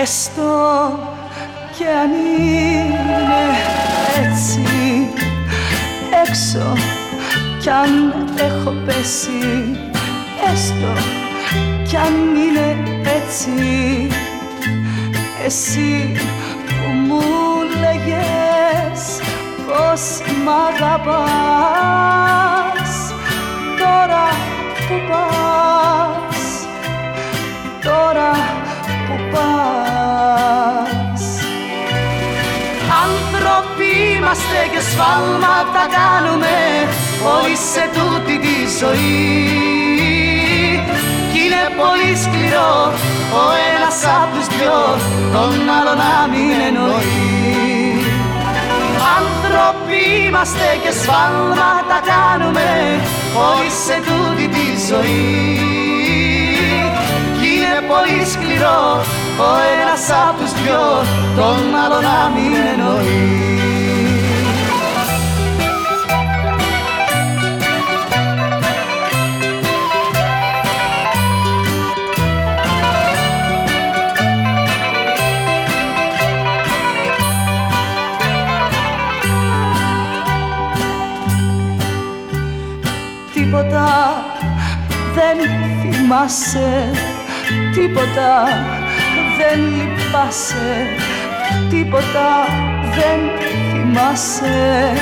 Έστω κι αν είναι έτσι, έξω κι αν έχω πέσει, έστω κι αν είναι έτσι, εσύ που μου λέγες πως μ' αγαπάς, τώρα που πας, τώρα που πας. Άνθρωποι είμαστε και σφάλματα κάνουμε όλοι σε τούτη τη ζωή, κι είναι πολύ σκληρό ο ένας απ' τους δυο τον άλλο να μην εννοεί. Άνθρωποι είμαστε και σφάλματα κάνουμε όλοι σε τούτη τη ζωή, κι είναι πολύ σκληρό ο ένας απ' τους δυο τον άλλο να μην εννοεί. Τίποτα δεν θυμάσαι, τίποτα δεν λυπάσαι, τίποτα δεν θυμάσαι.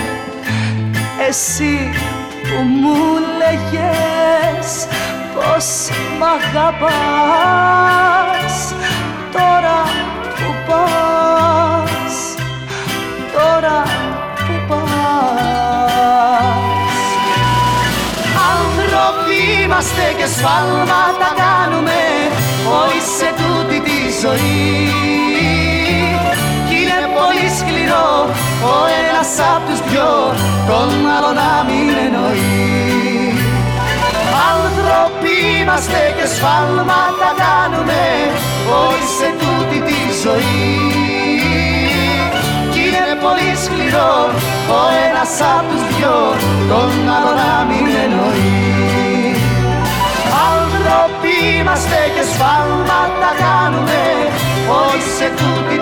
Εσύ που μου λέγες πως μ' αγαπάς, τώρα που πας, τώρα που πας. Άνθρωποι είμαστε και σφάλματα κάνουμε όλοι σε τούτη τη ζωή, κι είναι πολύ σκληρό ο ένας απ' τους δυο τον άλλο να μην εννοεί. Άνθρωποι είμαστε και σφάλματα κάνουμε όλοι σε τούτη τη ζωή, κι είναι πολύ σκληρό ο ένας απ' τους δυο τον άλλο να μην εννοεί. Άνθρωποι είμαστε και σφάλματα κάνουμε όλοι σε τούτη